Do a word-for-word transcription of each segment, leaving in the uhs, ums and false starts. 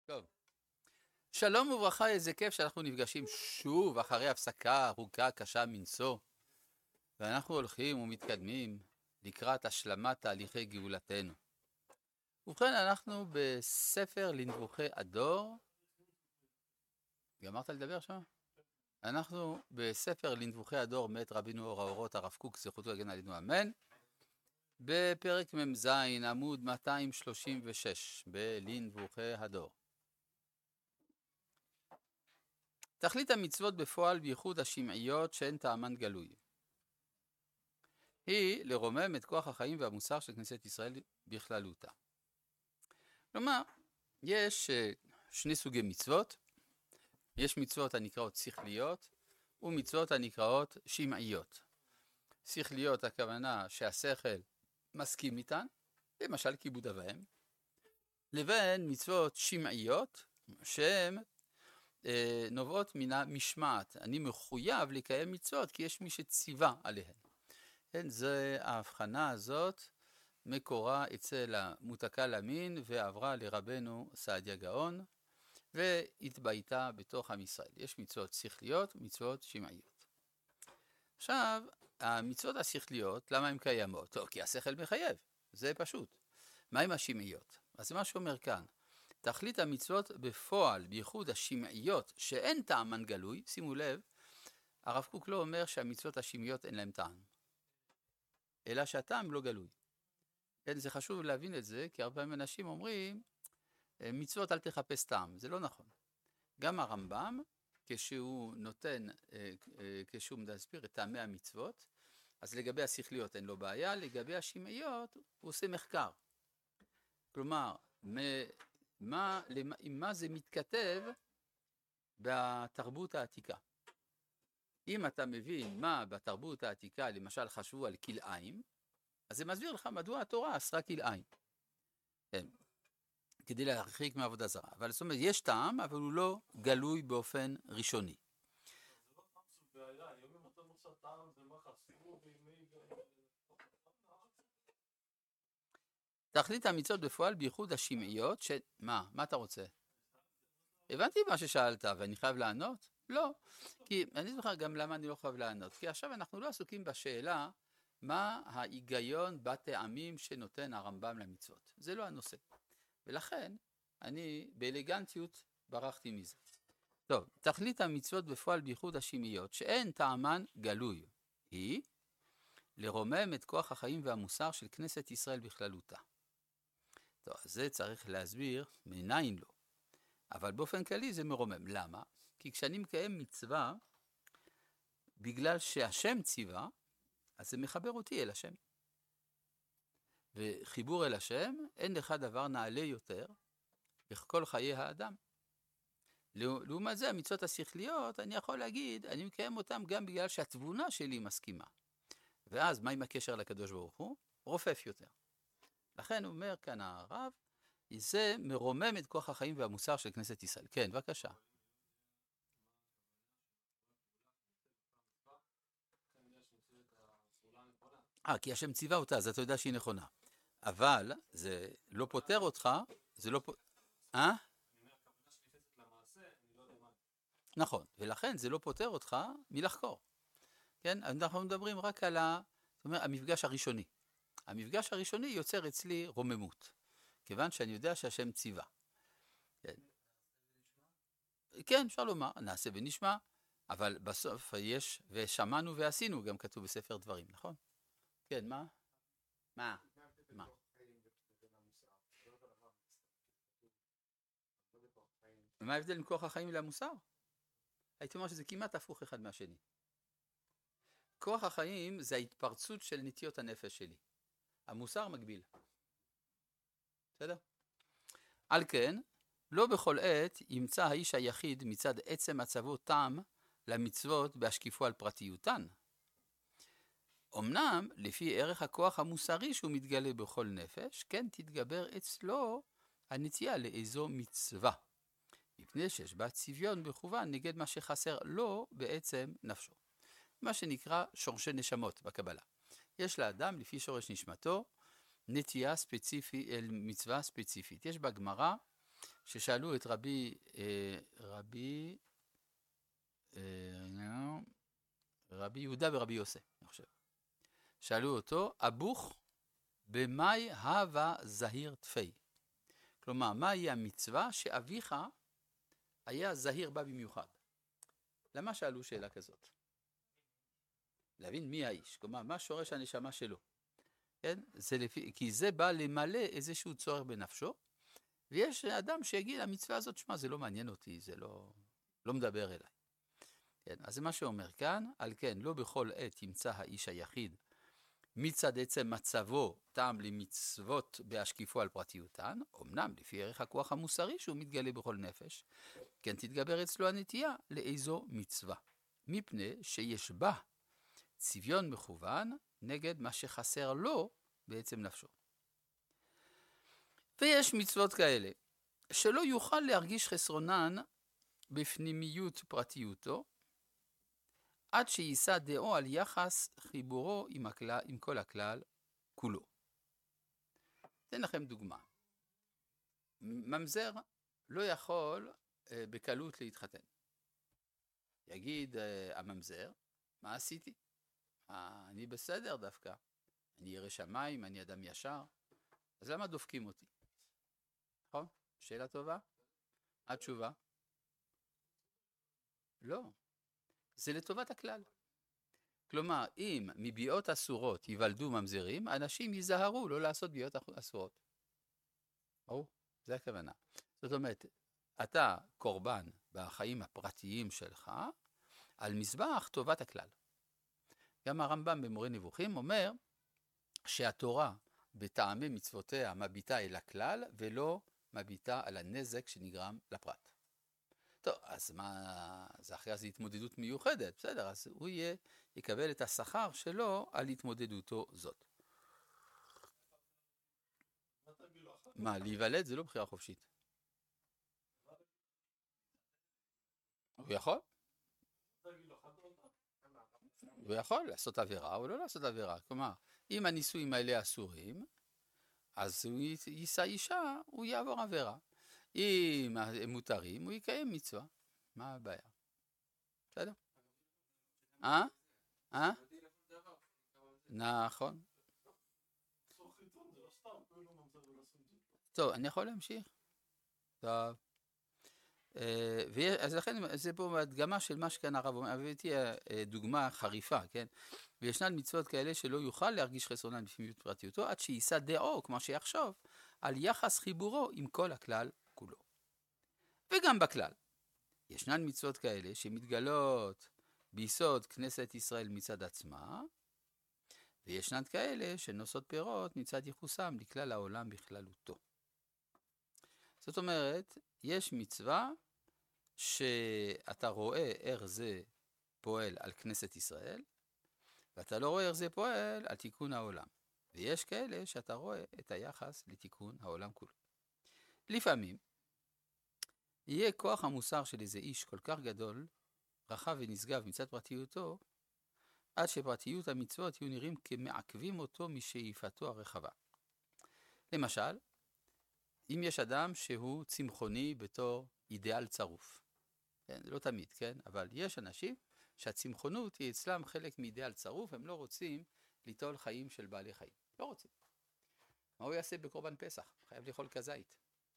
טוב. שלום וברכה, איזה כיף שאנחנו נפגשים שוב אחרי הפסקה ארוכה קשה מנשוא, ואנחנו הולכים ומתקדמים לקראת השלמת תהליכי גאולתנו. ובכן, אנחנו בספר לנבוכי הדור. גמרת לדבר שם? אנחנו בספר לנבוכי הדור מאת רבינו אור האורות הרב קוק זכותו יגן עלינו אמן, בפרק מ"ז עמוד מאתיים שלושים ושש בלנבוכי הדור. תכלית המצוות בפועל בייחוד השמעיות שאין טעמן גלוי היא לרומם את כוח החיים והמוסר של כנסת ישראל בכללותה. כלומר, יש שני סוגי מצוות, יש מצוות הנקראות שכליות ומצוות הנקראות שמעיות. שכליות הכוונה שהשכל מסכים איתן, למשל כיבוד אב ואם, לבין מצוות שמעיות שהן נובעות מן המשמעת. אני מחויב לקיים מצוות כי יש מי שציווה עליהן. כן, זה ההבחנה הזאת מקורה אצל המותקל אמין ועברה לרבנו סעדיה גאון והתבייתה בתוך עם ישראל. יש מצוות שכליות ומצוות שמעיות. עכשיו, המצוות השכליות, למה הן קיימות? טוב, כי השכל מחייב, זה פשוט. מה עם השמעיות? אז זה מה שאומר כאן. תכלית המצוות בפועל, בייחוד השמעיות שאין טעמן גלוי, שימו לב, הרב קוק לא אומר שהמצוות השמעיות אין להם טעם, אלא שהטעם לא גלוי. כן, זה חשוב להבין את זה, כי הרבה פעמים אנשים אומרים, מצוות אל תחפש טעם, זה לא נכון. גם הרמב"ם, כשהוא נותן, כשהוא מסביר את טעמי המצוות, אז לגבי השכליות אין לו בעיה, לגבי השמעיות הוא עושה מחקר. כלומר, מה, עם מה זה מתכתב בתרבות העתיקה. אם אתה מבין מה בתרבות העתיקה, למשל חשבו על כלאיים, אז זה מסביר לך מדוע התורה אסרה כלאיים. כן. כדי להרחיק מעבודה זרה. אבל זאת אומרת, יש טעם, אבל הוא לא גלוי באופן ראשוני. זה לא טעם של בעיה, היום אם אתה מוצא טעם זה מה חסרו בימי... תכלית המצוות בפועל בייחוד השמעיות, ש... מה? מה אתה רוצה? הבנתי מה ששאלת, ואני חייב לענות? לא. כי אני זוכר גם למה אני לא חייב לענות. כי עכשיו אנחנו לא עסוקים בשאלה מה ההיגיון בטעמים שנותן הרמב"ם למצוות. זה לא הנושא. ולכן אני באלגנטיות ברחתי מזה. טוב, תכלית המצוות בפועל בייחוד השמעיות, שאין טעמן גלוי, היא לרומם את כוח החיים והמוסר של כנסת ישראל בכללותה. טוב, זה צריך להסביר מניין לו. אבל באופן כללי זה מרומם. למה? כי כשאני מקיים מצווה, בגלל שהשם ציווה, אז זה מחבר אותי אל השם. וחיבור אל השם, אין לך דבר נעלה יותר בכל חיי האדם. לעומת זה, המצוות השכליות, אני יכול להגיד, אני מקיים אותם גם בגלל שהתבונה שלי מסכימה. ואז, מה עם הקשר לקדוש ברוך הוא? רופף יותר. לכן הוא אומר כאן הרב, זה מרומם את כוח החיים והמוסר של כנסת ישראל. כן, בבקשה. אה, כי השם ציווה אותה, אז אתה יודע שהיא נכונה. אבל זה לא פותר אותך, זה לא פותר... אה? נכון, ולכן זה לא פותר אותך מלחקור. כן? אנחנו מדברים רק על ה... זאת אומרת, המפגש הראשוני. המפגש הראשוני יוצר אצלי רוממות, כיוון שאני יודע שהשם ציווה. כן, כן, אפשר לומר, נעשה ונשמע, אבל בסוף יש, ושמענו ועשינו, גם כתוב בספר דברים, נכון? כן, מה? מה? מה? מה ההבדל בין כוח החיים למוסר? הייתי אומר שזה כמעט הפוך אחד מהשני. כוח החיים זה ההתפרצות של נטיות הנפש שלי. המוסר מגביל. בסדר? על כן, לא בכל עת ימצא האיש היחיד מצד עצם מצבו טעם למצוות בהשקיפו על פרטיותן. אמנם, לפי ערך הכוח המוסרי שהוא מתגלה בכל נפש, כן תתגבר אצלו הנטייה לאיזו מצווה. מפני שיש בה צביון בכוון נגד מה שחסר לו בעצם נפשו. מה שנקרא שורשי נשמות בקבלה. יש לאדם לפי שורש נשמתו נטייה ספציפית אל מצווה ספציפית. יש בגמרא ששאלו את רבי, אה, רבי, אה, רבי יהודה ורבי יוסף, אני חושב. שאלו אותו, אבוך במאי הווה זהיר תפי. כלומר, מהי המצווה שאביך היה זהיר בה במיוחד? למה שאלו שאלה כזאת? להבין מי האיש, כלומר, מה שורש הנשמה שלו. כן? זה לפי, כי זה בא למלא איזשהו צורך בנפשו, ויש אדם שיגיד, המצווה הזאת, שמה, זה לא מעניין אותי, זה לא, לא מדבר אליי. כן? אז זה מה שאומר כאן, על כן, לא בכל עת ימצא האיש היחיד, מצד עצם מצבו טעם למצוות בהשקיפו על פרטיותן, אמנם לפי ערך הכוח המוסרי שהוא מתגלה בכל נפש, כן תתגבר אצלו הנטייה לאיזו מצווה, מפני שיש בה צביון מכוון נגד מה שחסר לו בעצם נפשו. ויש מצוות כאלה שלא יוכל להרגיש חסרונן בפנימיות פרטיותו, עד שיישא דעו על יחס חיבורו עם, הכלל, עם כל הכלל כולו. אתן לכם דוגמה. ממזר לא יכול אה, בקלות להתחתן. יגיד אה, הממזר, מה עשיתי? אה, אני בסדר דווקא. אני ירא שמיים, אני אדם ישר. אז למה דופקים אותי? נכון? שאלה טובה? התשובה? לא. זה לטובת הכלל. כלומר, אם מביאות אסורות ייוולדו ממזרים, אנשים ייזהרו לא לעשות ביאות אסורות. או, זה הכוונה. זאת אומרת, אתה קורבן בחיים הפרטיים שלך, על מזבח טובת הכלל. גם הרמב"ם במורה נבוכים אומר שהתורה בטעמי מצוותיה מביטה אל הכלל, ולא מביטה על הנזק שנגרם לפרט. טוב, אז מה, זה אחרי זה התמודדות מיוחדת, בסדר, אז הוא יהיה, יקבל את השכר שלו על התמודדותו זאת. מה, להיוולד זה לא בחירה חופשית. הוא יכול? הוא יכול לעשות עבירה או לא לעשות עבירה. כלומר, אם הנישואים האלה אסורים, אז הוא יישא אישה, הוא יעבור עבירה. אם הם מותרים, הוא יקיים מצווה. מה הבעיה? בסדר? אה? אה? נכון. טוב, אני יכול להמשיך? טוב. אז לכן זה פה הדגמה של מה שכאן הרב אומר, הבאתי דוגמה חריפה, כן? וישנן מצוות כאלה שלא יוכל להרגיש חסרונן בפנימיות פרטיותו, עד שיישא דעו, כמו שיחשוב, על יחס חיבורו עם כל הכלל כולו. וגם בכלל, ישנן מצוות כאלה שמתגלות ביסוד כנסת ישראל מצד עצמה, וישנן כאלה שנושאות פירות מצד ייחוסם לכלל העולם בכללותו. זאת אומרת, יש מצווה שאתה רואה איך זה פועל על כנסת ישראל, ואתה לא רואה איך זה פועל על תיקון העולם. ויש כאלה שאתה רואה את היחס לתיקון העולם כולו. לפעמים, יהיה כוח המוסר של איזה איש כל כך גדול, רחב ונשגב מצד פרטיותו, עד שפרטיות המצוות יהיו נראים כמעכבים אותו משאיפתו הרחבה. למשל, אם יש אדם שהוא צמחוני בתור אידיאל צרוף, כן, לא תמיד, כן, אבל יש אנשים שהצמחונות היא אצלם חלק מאידיאל צרוף, הם לא רוצים ליטול חיים של בעלי חיים, לא רוצים. מה הוא יעשה בקורבן פסח? חייב לאכול כזית.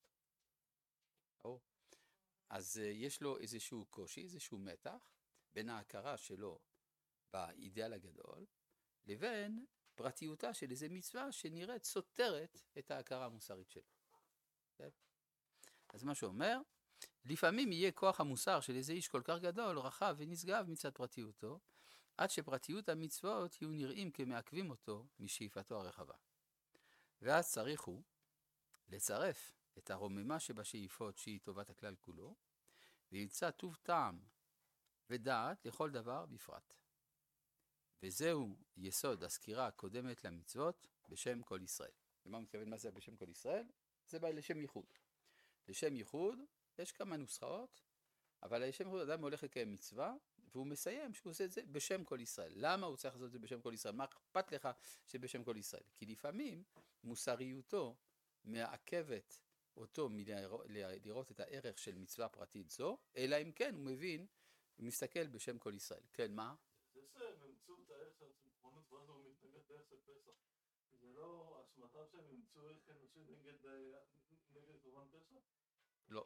או. אז uh, יש לו איזשהו קושי, איזשהו מתח, בין ההכרה שלו באידיאל הגדול, לבין פרטיותה של איזו מצווה שנראית סותרת את ההכרה המוסרית שלו. כן? אז מה שאומר, לפעמים יהיה כוח המוסר של איזה איש כל כך גדול, רחב ונשגב מצד פרטיותו, עד שפרטיות המצוות יהיו נראים כמעכבים אותו משאיפתו הרחבה. ואז צריך הוא לצרף את הרוממה שבשאיפות שהיא טובת הכלל כולו, וימצא טוב טעם ודעת לכל דבר בפרט. וזהו יסוד הסקירה הקודמת למצוות בשם כל ישראל. ומה מתכוון מה זה בשם כל ישראל? זה בא לשם ייחוד. לשם ייחוד יש כמה נוסחאות, אבל לשם ייחוד אדם הולך לקיים מצווה, והוא מסיים שהוא עושה את זה בשם כל ישראל. למה הוא צריך לעשות את זה בשם כל ישראל? מה אכפת לך שבשם כל ישראל? כי לפעמים מוסריותו מעכבת אותו מלראות את הערך של מצווה פרטית זו, אלא אם כן הוא מבין, הוא מסתכל בשם כל ישראל. כן, מה? זה שהם אימצו את הערך של הצמחונות ואז הוא מתנגד לערך של פסח. זה לא אשמתם שהם אימצו ערך אנושי נגד קורבן פסח? לא.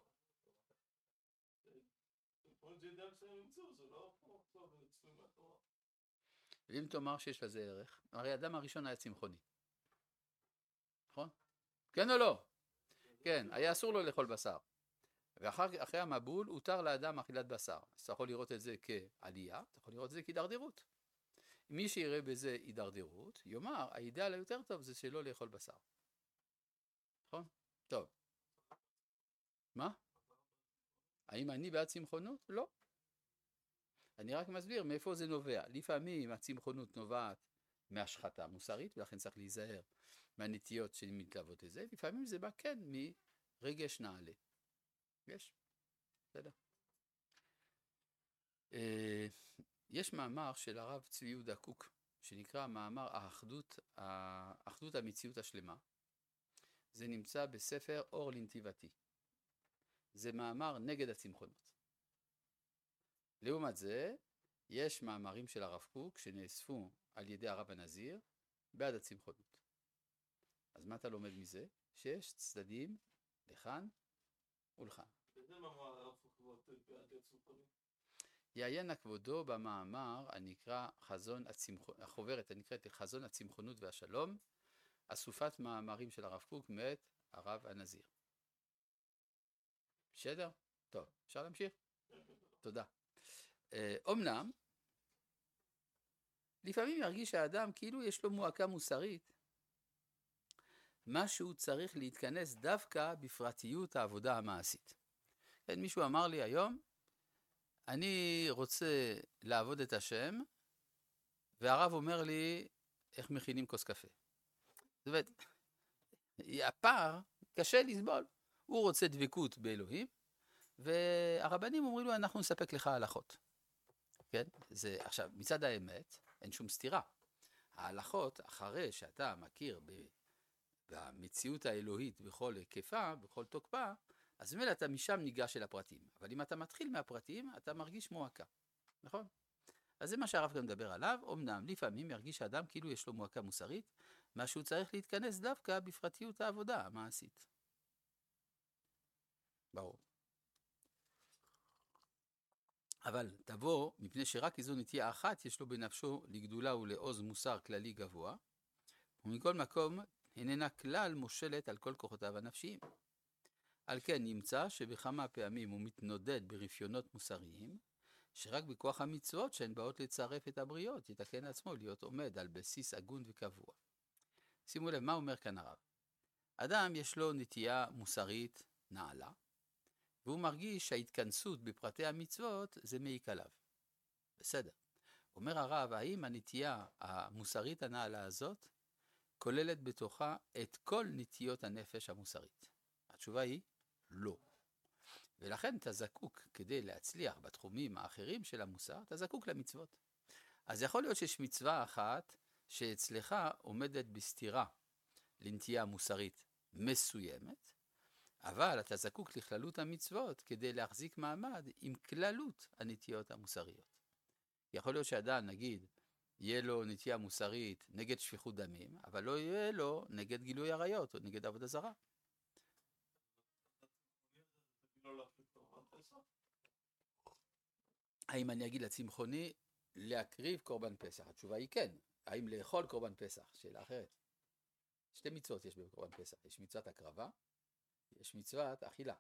לפעמים זה עניין שהם אימצו, זה לא פה, עכשיו זה אצלם מהתורה. ואם תאמר שיש לזה ערך, הרי האדם הראשון היה צמחוני. נכון? כן או לא? כן, היה אסור לו לאכול בשר. ואחרי המבול הותר לאדם אכילת בשר. אז אתה יכול לראות את זה כעלייה, אתה יכול לראות את זה כהידרדרות. מי שיראה בזה הידרדרות, יאמר, האידאל היותר טוב זה שלא לאכול בשר. נכון? טוב. מה? האם אני בעד צמחונות? לא. אני רק מסביר מאיפה זה נובע. לפעמים הצמחונות נובעת מהשחתה מוסרית, ולכן צריך להיזהר מהנטיות שמתלוות לזה. לפעמים זה בא כן מרגש נעלה. יש? בסדר. יש מאמר של הרב צבי יהודה קוק, שנקרא מאמר האחדות, האחדות המציאות השלמה. זה נמצא בספר אור לנתיבתי. זה מאמר נגד הצמחונות. לעומת זה, יש מאמרים של הרב קוק שנאספו על ידי הרב הנזיר בעד הצמחונות. אז מה אתה לומד מזה? שיש צדדים לכאן ולכאן. איזה מאמר הרב קוק בעד הצמחונות? יעיין כבודו במאמר הנקרא חזון הצמחונות, החוברת הנקראת חזון הצמחונות והשלום, אסופת מאמרים של הרב קוק מאת הרב הנזיר. בסדר? טוב, אפשר להמשיך? תודה. אומנם, לפעמים ירגיש האדם כאילו יש לו מועקה מוסרית, משהו צריך להתכנס דווקא בפרטיות העבודה המעשית. כן, מישהו אמר לי היום, אני רוצה לעבוד את השם, והרב אומר לי איך מכינים כוס קפה. זאת אומרת, הפער קשה לסבול. הוא רוצה דבקות באלוהים, והרבנים אומרים לו, אנחנו נספק לך הלכות. כן? זה, עכשיו, מצד האמת, אין שום סתירה. ההלכות, אחרי שאתה מכיר במציאות האלוהית בכל היקפה, בכל תוקפה, אז באמת אתה משם ניגש אל הפרטים. אבל אם אתה מתחיל מהפרטים, אתה מרגיש מועקה. נכון? אז זה מה שהרב גם מדבר עליו. אמנם לפעמים ירגיש האדם כאילו יש לו מועקה מוסרית, מה שהוא צריך להתכנס דווקא בפרטיות העבודה המעשית. ברור. אבל תבוא, מפני שרק איזו נטייה אחת יש לו בנפשו לגדולה ולעוז מוסר כללי גבוה, ומכל מקום איננה כלל מושלת על כל כוחותיו הנפשיים. על כן נמצא שבכמה פעמים הוא מתנודד ברפיונות מוסריים, שרק בכוח המצוות שהן באות לצרף את הבריות, יתקן עצמו להיות עומד על בסיס הגון וקבוע. שימו לב, מה אומר כאן הרב? אדם יש לו נטייה מוסרית נעלה, והוא מרגיש שההתכנסות בפרטי המצוות זה מעיק עליו. בסדר. אומר הרב, האם הנטייה המוסרית הנעלה הזאת כוללת בתוכה את כל נטיות הנפש המוסרית? התשובה היא לא. ולכן אתה זקוק, כדי להצליח בתחומים האחרים של המוסר, אתה זקוק למצוות. אז יכול להיות שיש מצווה אחת שאצלך עומדת בסתירה לנטייה מוסרית מסוימת, אבל אתה זקוק לכללות המצוות כדי להחזיק מעמד עם כללות הנטיות המוסריות. יכול להיות שאדם, נגיד, יהיה לו נטייה מוסרית נגד שפיכות דמים, אבל לא יהיה לו נגד גילוי עריות או נגד עבודה זרה. האם אני אגיד לצמחוני להקריב קורבן פסח? התשובה היא כן. האם לאכול קורבן פסח? שאלה אחרת. שתי מצוות יש בקורבן פסח. יש מצוות הקרבה, יש מצוות אכילה.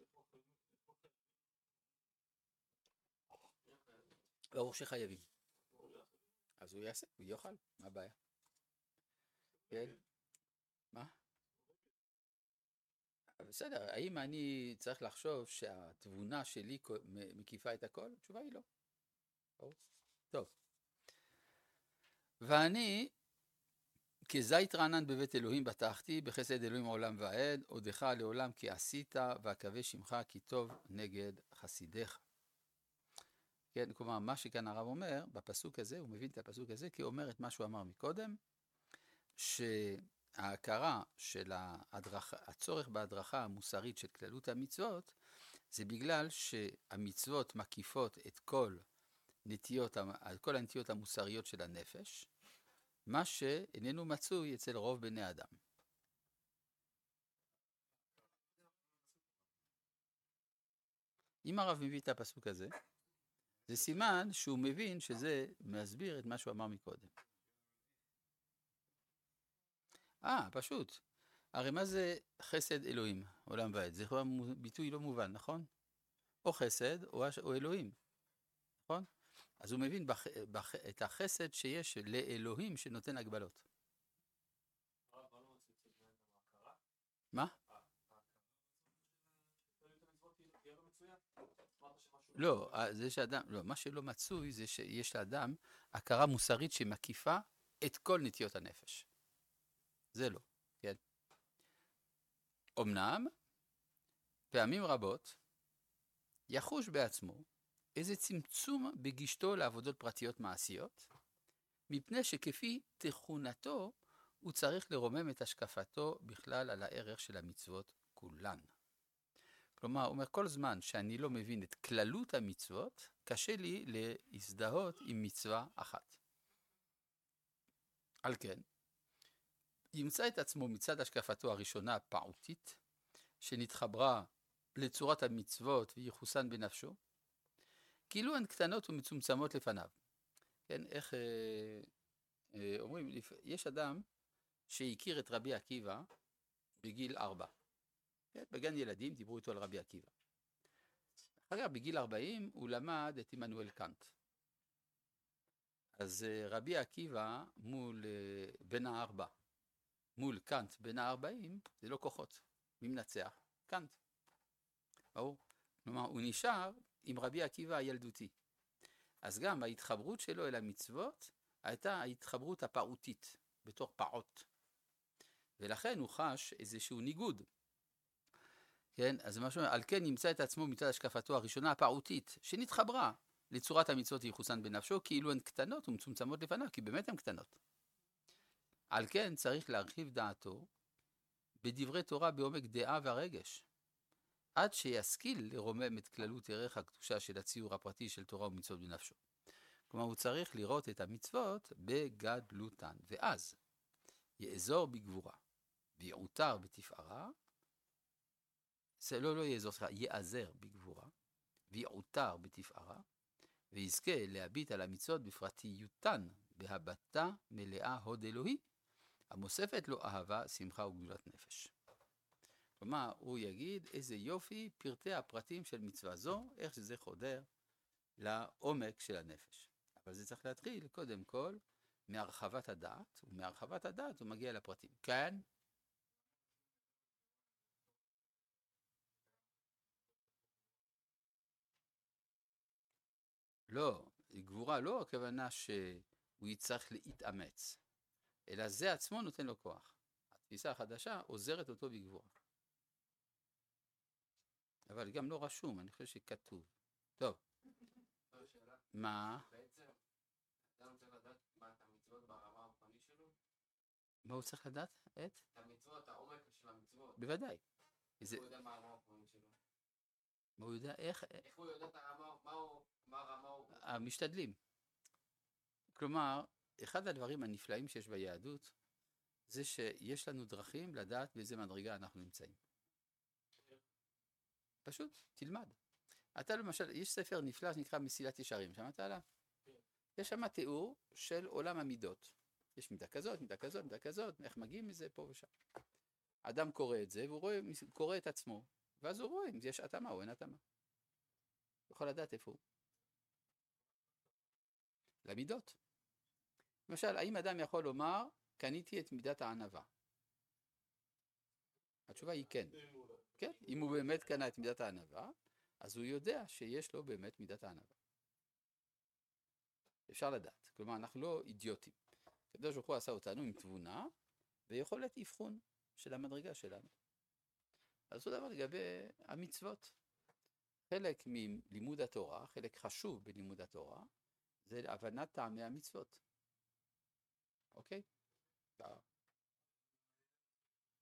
ברור שחייבים. אז הוא יעשה, הוא יאכל, מה הבעיה? כן? מה? בסדר, האם אני צריך לחשוב שהתבונה שלי מקיפה את הכל? התשובה היא לא. טוב. ואני, כזית רענן בבית אלוהים בטחתי, בחסד אלוהים עולם ועד, עודך לעולם כי עשית, ואקווה שמך כי טוב נגד חסידיך. כן, כלומר, מה שכאן הרב אומר, בפסוק הזה, הוא מבין את הפסוק הזה, כי הוא אומר את מה שהוא אמר מקודם, ההכרה של ההדרכה, הצורך בהדרכה המוסרית של כללות המצוות, זה בגלל שהמצוות מקיפות את כל נטיות, כל הנטיות המוסריות של הנפש, מה שאיננו מצוי אצל רוב בני אדם. אם הרב מביא את הפסוק הזה, זה סימן שהוא מבין שזה מסביר את מה שהוא אמר מקודם. אה, פשוט. הרי מה זה חסד אלוהים, עולם ועד? זה ביטוי לא מובן, נכון? או חסד או, או אלוהים, נכון? אז הוא מבין בח, בח, את החסד שיש לאלוהים שנותן הגבלות. מה? לא, זה שאדם, לא, מה שלא מצוי זה שיש לאדם הכרה מוסרית שמקיפה את כל נטיות הנפש. זה לא, כן. אמנם, פעמים רבות, יחוש בעצמו איזה צמצום בגישתו לעבודות פרטיות מעשיות, מפני שכפי תכונתו הוא צריך לרומם את השקפתו בכלל על הערך של המצוות כולן. כלומר, הוא אומר, כל זמן שאני לא מבין את כללות המצוות, קשה לי להזדהות עם מצווה אחת. על כן, ימצא את עצמו מצד השקפתו הראשונה הפעוטית, שנתחברה לצורת המצוות וייחוסן בנפשו, כאילו הן קטנות ומצומצמות לפניו. כן, איך אה, אה, אומרים, יש אדם שהכיר את רבי עקיבא בגיל ארבע. כן, בגן ילדים דיברו איתו על רבי עקיבא. אחר כך בגיל ארבעים הוא למד את עמנואל קאנט. אז אה, רבי עקיבא מול אה, בן הארבע, מול קאנט בן הארבעים, זה לא כוחות. מי מנצח? קאנט. ברור. כלומר, הוא נשאר עם רבי עקיבא הילדותי. אז גם ההתחברות שלו אל המצוות הייתה ההתחברות הפעוטית, בתור פעוט. ולכן הוא חש איזשהו ניגוד. כן, אז משהו, על כן נמצא את עצמו מצד השקפתו הראשונה הפעוטית, שנתחברה לצורת המצוות ייחוסן בנפשו, כאילו הן קטנות ומצומצמות לפניו, כי באמת הן קטנות. על כן צריך להרחיב דעתו בדברי תורה בעומק דעה והרגש, עד שישכיל לרומם את כללות ערך הקדושה של הציור הפרטי של תורה ומצוות בנפשו. כלומר, הוא צריך לראות את המצוות בגדלותן, ואז יאזור בגבורה, ויעוטר בתפארה, זה לא, לא יאזור, סליחה, יאזר בגבורה, ויעוטר בתפארה, ויזכה להביט על המצוות בפרטיותן, בהבטה מלאה הוד אלוהי, המוספת לו אהבה, שמחה וגדולת נפש. כלומר, הוא יגיד איזה יופי פרטי הפרטים של מצווה זו, איך שזה חודר לעומק של הנפש. אבל זה צריך להתחיל קודם כל מהרחבת הדעת, ומהרחבת הדעת הוא מגיע לפרטים. כן? לא, גבורה לא הכוונה שהוא יצטרך להתאמץ, אלא זה עצמו נותן לו כוח. התפיסה החדשה עוזרת אותו בגבורה. אבל גם לא רשום, אני חושב שכתוב. טוב. מה? בעצם, אדם צריך לדעת מה את המצוות ברמה הרוחנית שלו? מה הוא צריך לדעת? את? את המצוות, העומק של המצוות. בוודאי. איך הוא יודע מה הרמה הרוחנית שלו? מה הוא יודע? איך? איך הוא יודע את הרמה, מה הוא, מה הרמה הוא? המשתדלים. כלומר, אחד הדברים הנפלאים שיש ביהדות, זה שיש לנו דרכים לדעת באיזה מדרגה אנחנו נמצאים. פשוט, תלמד. אתה למשל, יש ספר נפלא שנקרא מסילת ישרים, שמעת עליו? יש שם תיאור של עולם המידות. יש מידה כזאת, מידה כזאת, מידה כזאת, איך מגיעים מזה פה ושם. אדם קורא את זה, והוא רואה, קורא את עצמו, ואז הוא רואה אם יש התאמה או אין התאמה. הוא יכול לדעת איפה הוא. למידות. למשל, האם אדם יכול לומר, קניתי את מידת הענווה? התשובה היא כן. כן, אם הוא באמת קנה את מידת הענווה, אז הוא יודע שיש לו באמת מידת הענווה. אפשר לדעת. כלומר, אנחנו לא אידיוטים. הקדוש ברוך הוא עשה אותנו עם תבונה ויכולת אבחון של המדרגה שלנו. אז אותו דבר לגבי המצוות. חלק מלימוד התורה, חלק חשוב בלימוד התורה, זה הבנת טעמי המצוות. אוקיי?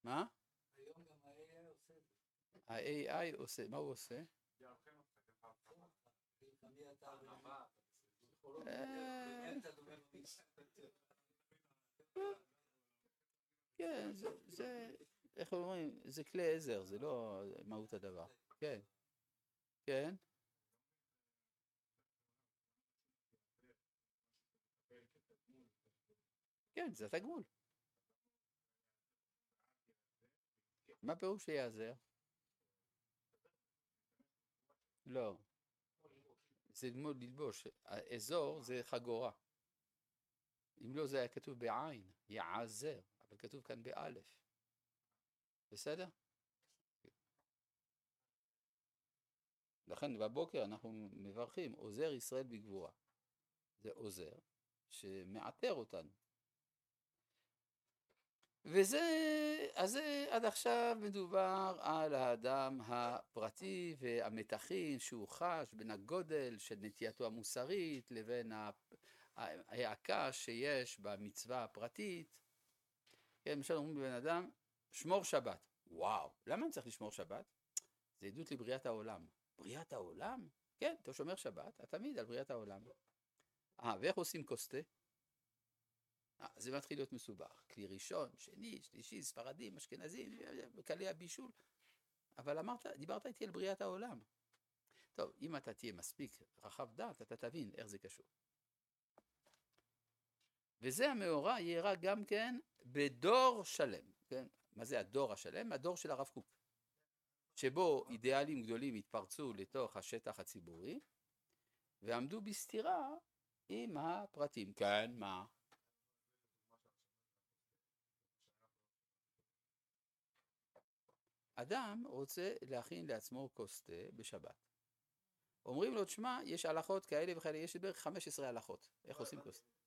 מה? היום גם ה-איי איי עושה את זה. ה-איי איי עושה, מה הוא עושה? מי אתה הרמה. אה, ומי אתה דומה במיסה. כן, זה, זה, איך אומרים, זה כלי עזר, זה לא מהות הדבר. כן, כן. כן, זה התגמול. מה פירוש שיעזר? לא. זה ללמוד ללבוש. האזור זה חגורה. אם לא זה היה כתוב בעין, יעזר, אבל כתוב כאן באלף. בסדר? לכן בבוקר אנחנו מברכים, עוזר ישראל בגבורה. זה עוזר שמעטר אותנו. וזה, אז זה עד עכשיו מדובר על האדם הפרטי והמתחים שהוא חש בין הגודל של נטייתו המוסרית לבין ההעקה שיש במצווה הפרטית. כן, למשל אומרים לבן אדם, שמור שבת. וואו, למה אני צריך לשמור שבת? זה עדות לבריאת העולם. בריאת העולם? כן, אתה שומר שבת, אתה תמיד על בריאת העולם. אה, ואיך עושים קוסטה? אה, זה מתחיל להיות מסובך. כלי ראשון, שני, שלישי, ספרדים, אשכנזים, קלי הבישול. אבל אמרת, דיברת איתי על בריאת העולם. טוב, אם אתה תהיה מספיק רחב דעת, אתה תבין איך זה קשור. וזה המאורע יראה גם כן בדור שלם. כן? מה זה הדור השלם? הדור של הרב קוק. שבו אידיאלים גדולים התפרצו לתוך השטח הציבורי, ועמדו בסתירה עם הפרטים. כן, מה? אדם רוצה להכין לעצמו כוס תה בשבת. אומרים לו, תשמע, יש הלכות כאלה וכאלה, יש בערך חמש עשרה הלכות. איך עושים כוס תה?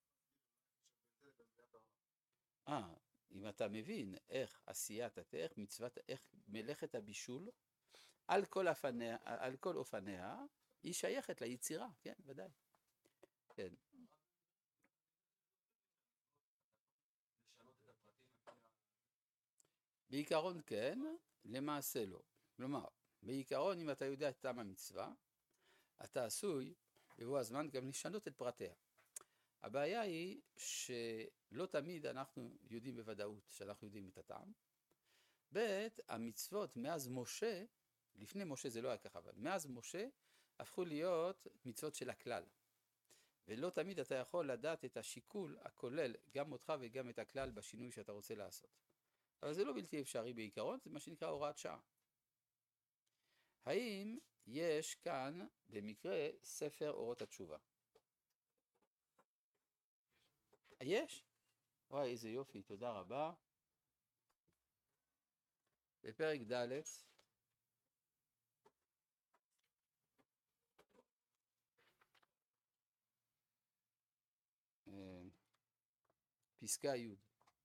אה, אם אתה מבין איך עשיית התה, איך מצוות, איך מלאכת הבישול, על כל אופניה, על כל אופניה, היא שייכת ליצירה, כן, ודאי. כן. בעיקרון כן, למעשה לא. כלומר, בעיקרון אם אתה יודע את טעם המצווה, אתה עשוי בבוא הזמן גם לשנות את פרטיה. הבעיה היא שלא תמיד אנחנו יודעים בוודאות שאנחנו יודעים את הטעם. ב' המצוות מאז משה, לפני משה זה לא היה ככה, אבל מאז משה הפכו להיות מצוות של הכלל. ולא תמיד אתה יכול לדעת את השיקול הכולל גם אותך וגם את הכלל בשינוי שאתה רוצה לעשות. אבל זה לא בלתי אפשרי בעיקרון, זה מה שנקרא הוראת שעה. האם יש כאן במקרה ספר אורות התשובה? יש? וואי, איזה יופי, תודה רבה. בפרק ד' פסקה י'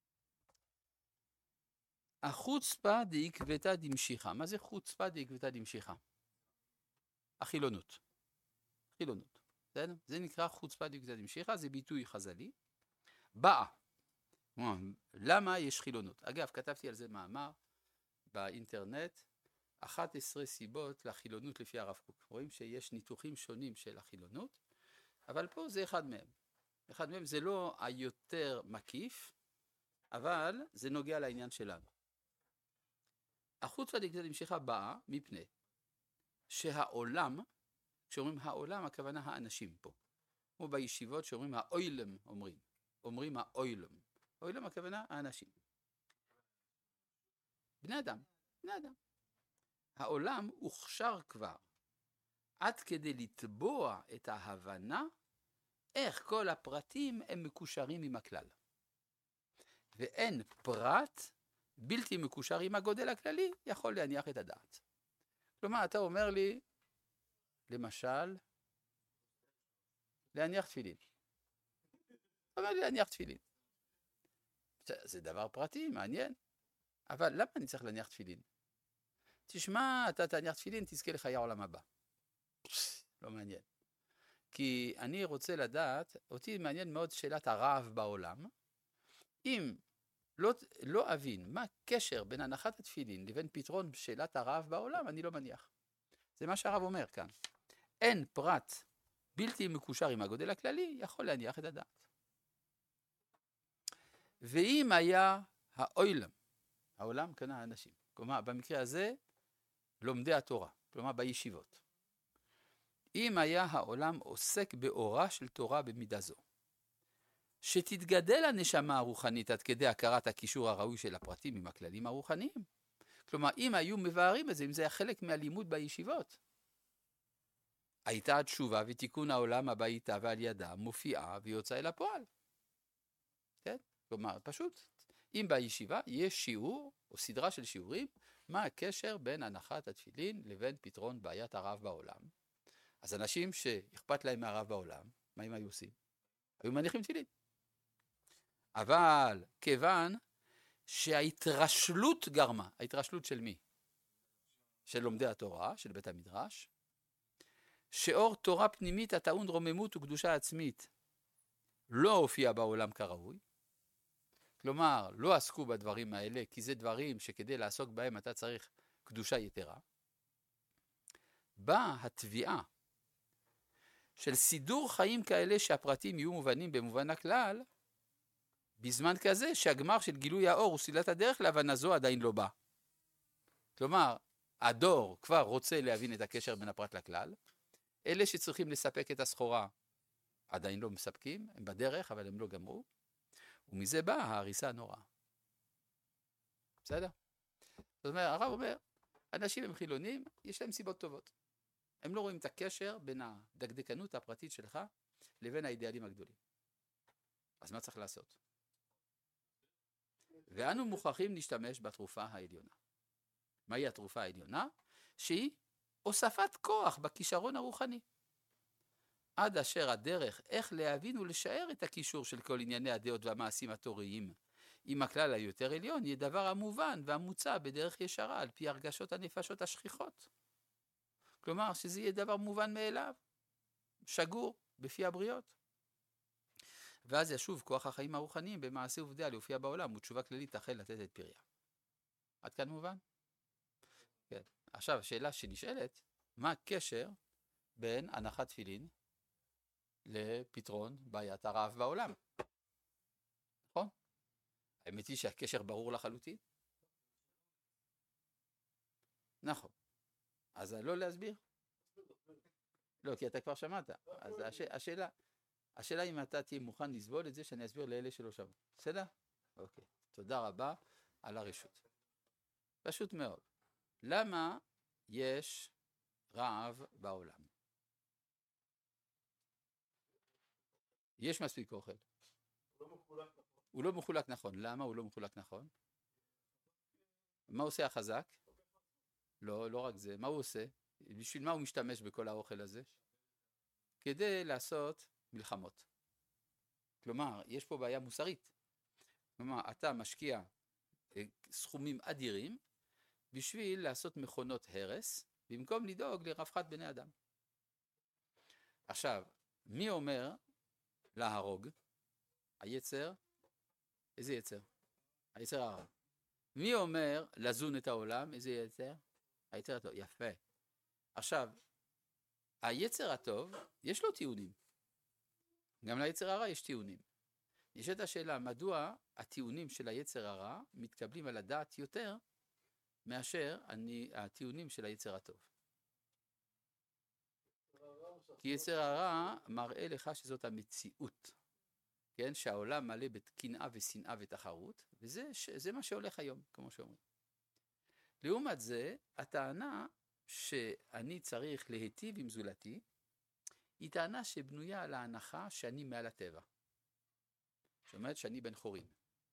החוצפה דעקבתא דמשיחא. מה זה חוצפה דעקבתא דמשיחא? החילונות. חילונות. בסדר? זה נקרא חוצפה דעקבתא דמשיחא, זה ביטוי חז"לי. באה. למה יש חילונות? אגב, כתבתי על זה מאמר באינטרנט, אחת עשרה סיבות לחילונות לפי הרב קוק. רואים שיש ניתוחים שונים של החילונות, אבל פה זה אחד מהם. אחד מהם זה לא היותר מקיף, אבל זה נוגע לעניין שלנו. החוצפה דעקבתא דמשיחא באה מפני שהעולם, כשאומרים העולם, הכוונה האנשים פה. כמו בישיבות שאומרים האוילם, אומרים. אומרים האוילם. אוילם הכוונה האנשים. בני אדם, בני אדם. העולם הוכשר כבר עד כדי לטבוע את ההבנה איך כל הפרטים הם מקושרים עם הכלל. ואין פרט בלתי מקושר עם הגודל הכללי יכול להניח את הדעת. כלומר, אתה אומר לי, למשל, להניח תפילין. אתה אומר לי להניח תפילין. זה, זה דבר פרטי, מעניין. אבל למה אני צריך להניח תפילין? תשמע, אתה תניח תפילין, תזכה לחיי העולם הבא. לא מעניין. כי אני רוצה לדעת, אותי מעניין מאוד שאלת הרעב בעולם. אם לא, לא אבין מה הקשר בין הנחת התפילין לבין פתרון שאלת הרעב בעולם, אני לא מניח. זה מה שהרב אומר כאן. אין פרט בלתי מקושר עם הגודל הכללי, יכול להניח את הדעת. ואם היה העולם, העולם כאן האנשים, כלומר במקרה הזה לומדי התורה, כלומר בישיבות. אם היה העולם עוסק באורה של תורה במידה זו, שתתגדל הנשמה הרוחנית עד כדי הכרת הקישור הראוי של הפרטים עם הכללים הרוחניים. כלומר, אם היו מבארים את זה, אם זה היה חלק מהלימוד בישיבות, הייתה התשובה ותיקון העולם הבא איתה ועל ידה מופיעה ויוצאה אל הפועל. כן? כלומר, פשוט, אם בישיבה יש שיעור או סדרה של שיעורים, מה הקשר בין הנחת התפילין לבין פתרון בעיית הרעב בעולם? אז אנשים שאכפת להם מהרעב בעולם, מה הם היו עושים? היו מניחים תפילין. אבל כיוון שההתרשלות גרמה, ההתרשלות של מי? של לומדי התורה, של בית המדרש, שאור תורה פנימית הטעון רוממות וקדושה עצמית לא הופיע בעולם כראוי, כלומר לא עסקו בדברים האלה, כי זה דברים שכדי לעסוק בהם אתה צריך קדושה יתרה, באה התביעה של סידור חיים כאלה שהפרטים יהיו מובנים במובן הכלל, בזמן כזה שהגמר של גילוי האור וסלילת הדרך להבנה זו עדיין לא בא. כלומר, הדור כבר רוצה להבין את הקשר בין הפרט לכלל, אלה שצריכים לספק את הסחורה עדיין לא מספקים, הם בדרך אבל הם לא גמרו, ומזה באה ההריסה הנוראה. בסדר? זאת אומרת, הרב אומר, אנשים הם חילונים, יש להם סיבות טובות. הם לא רואים את הקשר בין הדקדקנות הפרטית שלך לבין האידיאלים הגדולים. אז מה צריך לעשות? ואנו מוכרחים להשתמש בתרופה העליונה. מהי התרופה העליונה? שהיא הוספת כוח בכישרון הרוחני. עד אשר הדרך איך להבין ולשער את הקישור של כל ענייני הדעות והמעשים התוריים עם הכלל היותר עליון, יהיה דבר המובן והמוצע בדרך ישרה על פי הרגשות הנפשות השכיחות. כלומר, שזה יהיה דבר מובן מאליו, שגור בפי הבריות. ואז ישוב כוח החיים הרוחניים במעשה עובדיה להופיע בעולם, ותשובה כללית תחל לתת את פריה. עד כאן מובן? כן. עכשיו, השאלה שנשאלת, מה הקשר בין הנחת תפילין לפתרון בעיית הרעב בעולם? נכון? האמת היא שהקשר ברור לחלוטין. נכון. אז לא להסביר? לא, כי אתה כבר שמעת. אז הש... השאלה, השאלה אם אתה תהיה מוכן לסבול את זה שאני אסביר לאלה שלא שמעו. בסדר? אוקיי. תודה רבה על הרשות. פשוט מאוד. למה יש רעב בעולם? יש מספיק אוכל. הוא לא מחולק נכון. למה הוא לא מחולק נכון? מה עושה החזק? לא, לא רק זה. מה הוא עושה? בשביל מה הוא משתמש בכל האוכל הזה? כדי לעשות מלחמות. כלומר, יש פה בעיה מוסרית. כלומר, אתה משקיע סכומים אדירים בשביל לעשות מכונות הרס, במקום לדאוג לרווחת בני אדם. עכשיו, מי אומר להרוג? היצר? איזה יצר? היצר הרע. מי אומר לזון את העולם? איזה יצר? היצר הטוב. יפה. עכשיו, היצר הטוב, יש לו טיעונים. גם ליצר הרע יש טיעונים. נשאלת השאלה, מדוע הטיעונים של היצר הרע מתקבלים על הדעת יותר מאשר אני, הטיעונים של היצר הטוב? כי יצר הרע מראה לך שזאת המציאות, כן? שהעולם מלא בקנאה ושנאה ותחרות, וזה זה מה שהולך היום, כמו שאומרים. לעומת זה, הטענה שאני צריך להיטיב עם זולתי, היא טענה שבנויה על ההנחה שאני מעל הטבע. זאת אומרת שאני בן חורין.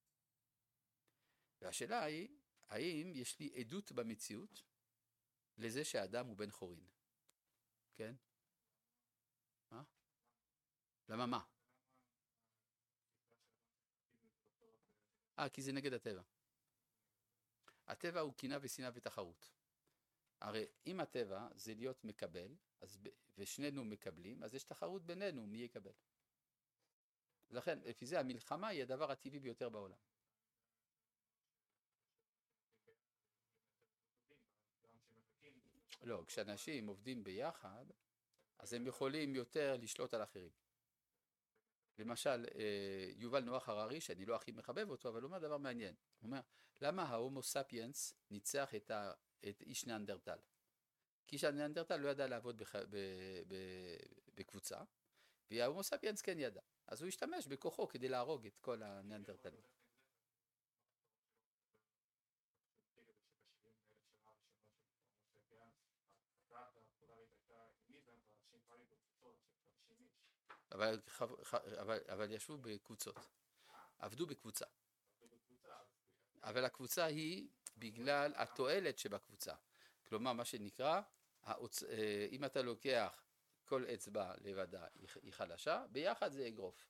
והשאלה היא, האם יש לי עדות במציאות לזה שהאדם הוא בן חורין? כן? מה? למה מה? אה, כי זה נגד הטבע. הטבע הוא קנאה ושנאה ותחרות. הרי אם הטבע זה להיות מקבל, אז ב... ושנינו מקבלים, אז יש תחרות בינינו מי יקבל. לכן, לפי זה המלחמה היא הדבר הטבעי ביותר בעולם. לא, כשאנשים עובדים ביחד, אז הם יכולים יותר לשלוט על אחרים. למשל, אה, יובל נוח הררי, שאני לא הכי מחבב אותו, אבל הוא אומר דבר מעניין. הוא אומר, למה ההומו ספיאנס ניצח את, ה, את איש ניאנדרטל? כי איש הניאנדרטל לא ידע לעבוד בח, ב, ב, בקבוצה, וההומו ספיאנס כן ידע. אז הוא השתמש בכוחו כדי להרוג את כל הניאנדרטלים. אבל, אבל, אבל ישבו בקבוצות, עבדו בקבוצה. אבל הקבוצה היא בגלל התועלת שבקבוצה. כלומר, מה שנקרא, אם אתה לוקח כל אצבע לבדה היא חלשה, ביחד זה אגרוף.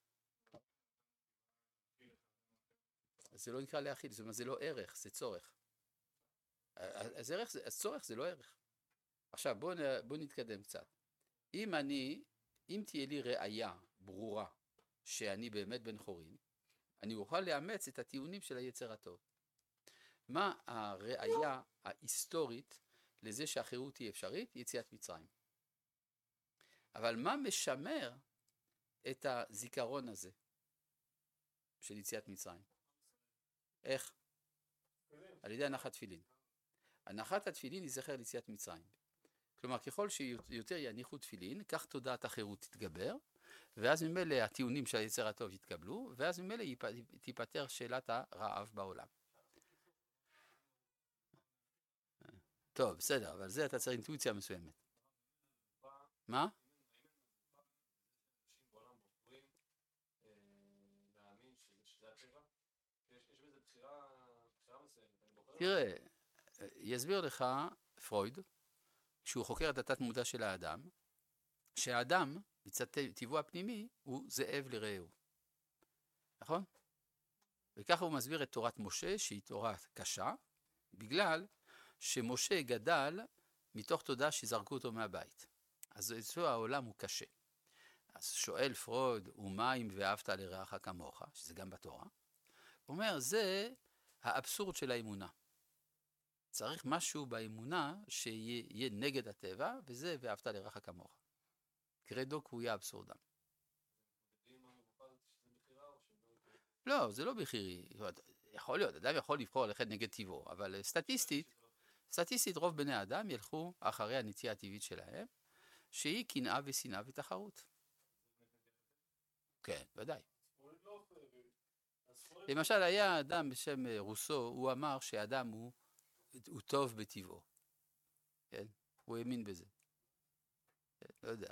זה לא נקרא להכיל, זאת אומרת, זה לא ערך, זה צורך. אז ערך, אז צורך זה לא ערך. עכשיו, בואו בוא נתקדם קצת. אם אני, אם תהיה לי ראייה ברורה שאני באמת בן חורין, אני אוכל לאמץ את הטיעונים של היצר הטוב. מה הראייה ההיסטורית לזה שהחירות היא אפשרית? יציאת מצרים. אבל מה משמר את הזיכרון הזה של יציאת מצרים? איך? על ידי הנחת תפילין. הנחת התפילין היא זכר ליציאת מצרים. כלומר, ככל שיותר יניחו תפילין, כך תודעת החירות תתגבר, ואז ממילא הטיעונים של היצר הטוב יתקבלו, ואז ממילא תיפטר שאלת הרעב בעולם. טוב, בסדר, אבל זה אתה צריך אינטואיציה מסוימת. מה? תראה, יסביר לך פרויד, כשהוא חוקר את התת מודע של האדם, שהאדם, מצד טבעו הפנימי, הוא זאב לרעהו. נכון? וככה הוא מסביר את תורת משה, שהיא תורה קשה, בגלל שמשה גדל מתוך תודעה שזרקו אותו מהבית. אז אצלו העולם הוא קשה. אז שואל פרויד, ומה אם ואהבת לרעך כמוך, שזה גם בתורה, הוא אומר, זה האבסורד של האמונה. צריך משהו באמונה שיהיה נגד הטבע, וזה ואהבת לרעך כמוך. קרדו קרויה אבסורדם. לא, זה לא בחירי. יכול להיות, אדם יכול לבחור ללכת נגד טבעו, אבל סטטיסטית, סטטיסטית רוב בני האדם ילכו אחרי הנטייה הטבעית שלהם, שהיא קנאה ושנאה ותחרות. כן, ודאי. למשל, היה אדם בשם רוסו, הוא אמר שהאדם הוא, הוא טוב בטבעו. כן? הוא האמין בזה. כן, לא יודע.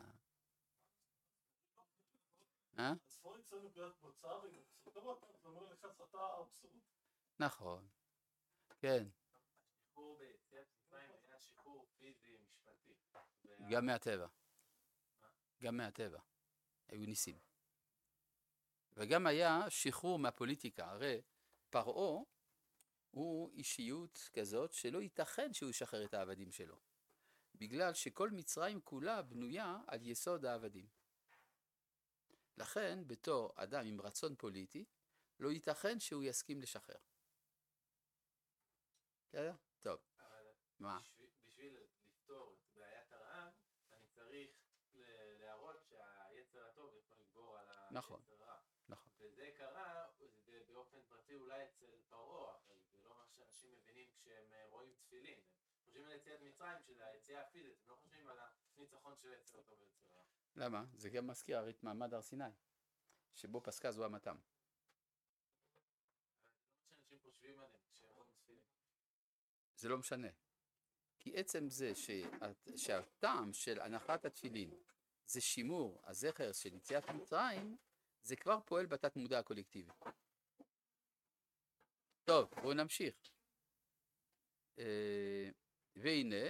אה? אז פרויד צריך להיות מוצא וסותר אותה, זה אומר לך סתה אבסורד. נכון. כן. השחרור ביציאת מצרים היה שחרור פיזי משפטי. גם מהטבע. גם מהטבע. היו ניסים. וגם היה שחרור מהפוליטיקה. הרי פרעה הוא אישיות כזאת שלא ייתכן שהוא ישחרר את העבדים שלו. בגלל שכל מצרים כולה בנויה על יסוד העבדים. לכן, בתור אדם עם רצון פוליטי, לא ייתכן שהוא יסכים לשחרר. בסדר? טוב. מה? בשביל לפתור את בעיית הרעב, אני צריך להראות שהיצר הטוב יכול לגבור על נכון. היצר הרע. נכון. וזה קרה באופן פרטי אולי אצל פרעה, אבל זה לא מה שאנשים מבינים כשהם רואים תפילין. הם חושבים על יציאת מצרים, שזה היציאה הפיזית, הם לא חושבים על הניצחון של היצר הטוב ויצר הרע. למה? זה גם מזכיר הרי את מעמד הר סיני, שבו פסקה זו המתם. זה לא מה שאנשים חושבים עליהם כשהם רואים תפילין. זה לא משנה. כי עצם זה שה... שהטעם של הנחת התפילין זה שימור הזכר של יציאת מצרים, זה כבר פועל בתת מודע הקולקטיבי. טוב, בואו נמשיך. אה, והנה,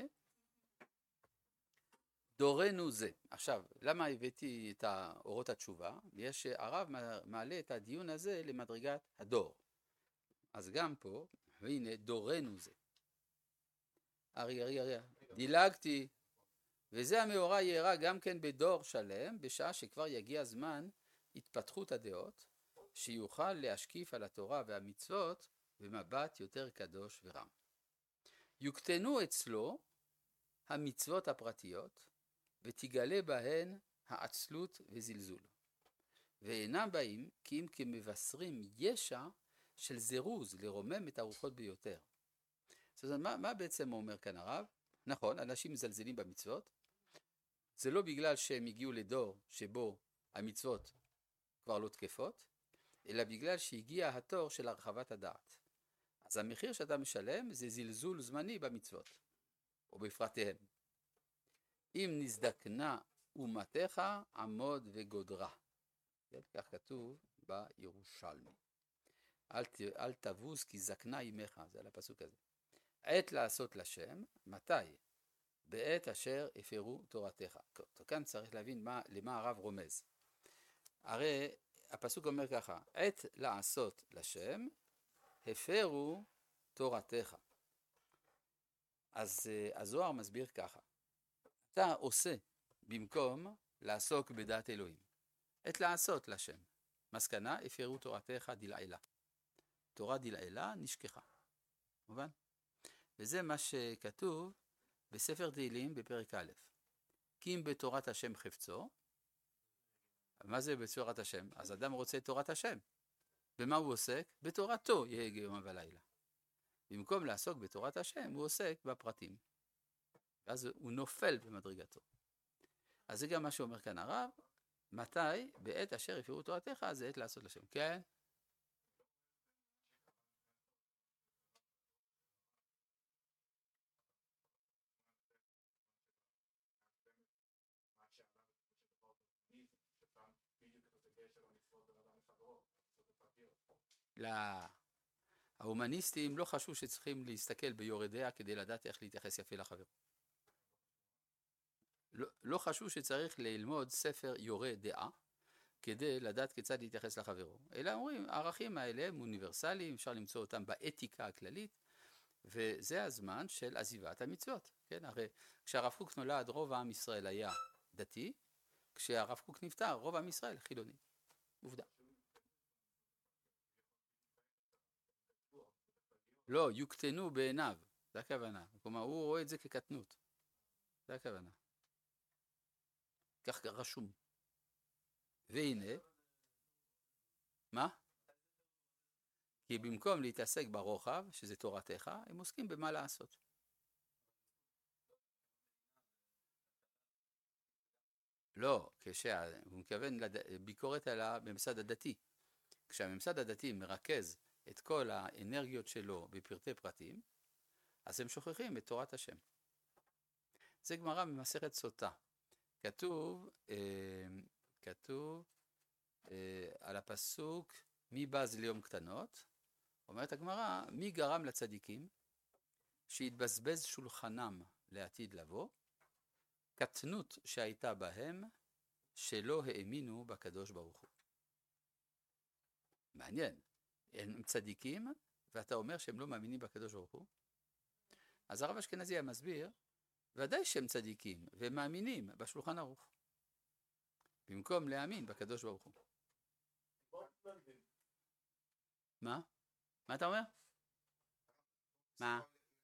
דורנו זה. עכשיו, למה הבאתי את אורות התשובה? יש הרב מעלה את הדיון הזה למדרגת הדור. אז גם פה, והנה, דורנו זה. ארי, ארי, ארי, דילגתי. וזה המאורע יארע גם כן בדור שלם, בשעה שכבר יגיע זמן התפתחות הדעות, שיוכל להשקיף על התורה והמצוות במבט יותר קדוש ורם. יוקטנו אצלו המצוות הפרטיות, ותגלה בהן העצלות וזלזול. ואינם באים כי אם כמבשרים ישע של זירוז לרומם את הרוחות ביותר. זאת אומרת, מה, מה בעצם אומר כאן הרב? נכון, אנשים מזלזלים במצוות. זה לא בגלל שהם הגיעו לדור שבו המצוות כבר לא תקפות, אלא בגלל שהגיע התור של הרחבת הדעת. אז המחיר שאתה משלם זה זלזול זמני במצוות, או בפרטיהם. אם נזדקנה אומתך עמוד וגודרה. כן, כך כתוב בירושלמי. אל, ת, אל תבוז כי זקנה אימך, זה על הפסוק הזה. עת לעשות לשם, מתי? בעת אשר הפרו תורתך. כאן צריך להבין מה, למה הרב רומז. הרי הפסוק אומר ככה, עת לעשות לשם, הפרו תורתך. אז הזוהר מסביר ככה, אתה עושה במקום לעסוק בדעת אלוהים. עת לעשות לשם. מסקנה, הפרו תורתך דלעילה. תורה דלעילה נשכחה. מובן? וזה מה שכתוב בספר תהילים בפרק א'. כי אם בתורת השם חפצו, מה זה בתורת השם? אז אדם רוצה את תורת השם. במה הוא עוסק? בתורתו יהיה יום ולילה. במקום לעסוק בתורת השם, הוא עוסק בפרטים. ואז הוא נופל במדרגתו. אז זה גם מה שאומר כאן הרב, מתי? בעת אשר הפרו תורתך, זה עת לעשות לשם. כן? לא. ההומניסטים לא חשבו שצריכים להסתכל ביורדיה כדי לדעת איך להתייחס יפה לחבר. לא, לא חשבו שצריך ללמוד ספר יורה דעה כדי לדעת כיצד להתייחס לחברו. אלא אומרים, הערכים האלה הם אוניברסליים, אפשר למצוא אותם באתיקה הכללית, וזה הזמן של עזיבת המצוות. כן? הרי כשהרב קוק נולד, רוב העם ישראל היה דתי, כשהרב קוק נפטר, רוב העם ישראל חילוני. עובדה. לא, יוקטנו בעיניו, זה הכוונה. כלומר, הוא רואה את זה כקטנות. זה הכוונה. כך רשום. והנה, מה? כי במקום להתעסק ברוחב, שזה תורתך, הם עוסקים במה לעשות. לא, כשהוא מכוון לביקורת על הממסד הדתי. כשהממסד הדתי מרכז את כל האנרגיות שלו בפרטי פרטים, אז הם שוכחים את תורת השם. זה גמרא ממסכת סוטה. כתוב, אה, כתוב אה, על הפסוק, מי בז ליום קטנות? אומרת הגמרא, מי גרם לצדיקים שהתבזבז שולחנם לעתיד לבוא, קטנות שהייתה בהם, שלא האמינו בקדוש ברוך הוא. מעניין. הם צדיקים, ואתה אומר שהם לא מאמינים בקדוש ברוך הוא? אז הרב אשכנזי מסביר, ודאי שהם צדיקים, והם מאמינים בשולחן ערוך. במקום להאמין בקדוש ברוך הוא. מה? מה אתה אומר? מה?